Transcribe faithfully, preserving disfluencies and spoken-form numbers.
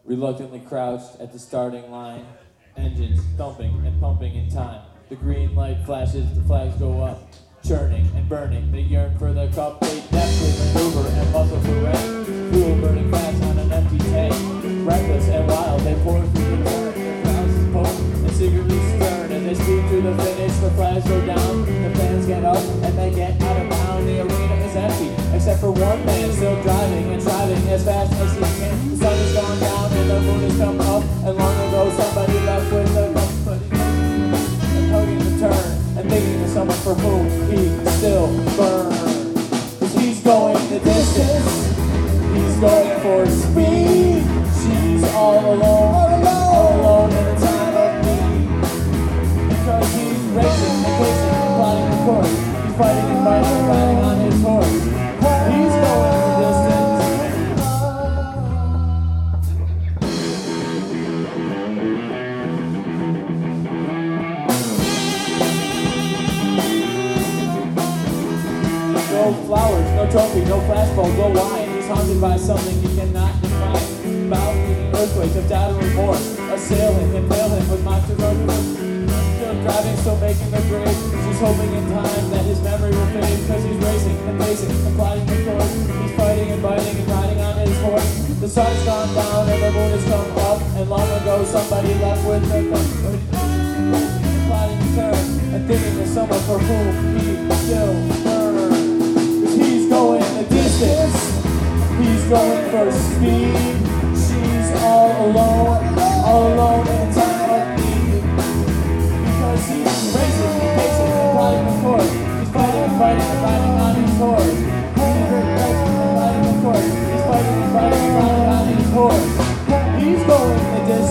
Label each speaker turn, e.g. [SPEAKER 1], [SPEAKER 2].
[SPEAKER 1] reluctantly crouched at the starting line, engines thumping and pumping in time. The green light flashes, the flags go up, churning and burning. They yearn for the cup, they deftly maneuver and muscle through it. Fuel burning fast on an empty tank. Reckless and wild, they pour through the turn. Their crowds poke and secretly stern. As they speed to the finish, the flags go down. The fans get up and they get out of bounds. The arena is empty, except for one man still driving and driving as fast as he can. The sun has gone down and the moon has come up. And long ago somebody left with a company and hugging the turn and thinking of someone for whom he still burns. 'Cause he's going the distance. He's going for speed. She's all alone, all alone in a time of need. Because he's racing and pacing and plotting the course. He's fighting and fighting and riding on his horse. He's going the distance. No flowers, no trophy, no flashbulb, no wine. He's haunted by something he cannot define. About leading earthquakes of doubt and remorse. Assail him, impale him with monsters on still driving, still making the grade. She's hoping in time that his memory will fade. Cause he's racing and pacing and plotting the course. He's fighting and biting and riding on his horse. The sun's gone down and the moon has come up. And long ago somebody left with the company. Plotting to turn and thinking of someone for whom he still burns. He's going the distance. He's going for speed. She's all alone, all alone in a time of need. Because he's racing and pacing and plotting the course. He's fighting and fighting and riding on his horse. He's racing and riding the course. He's fighting and fighting and riding on his horse. He's going the distance.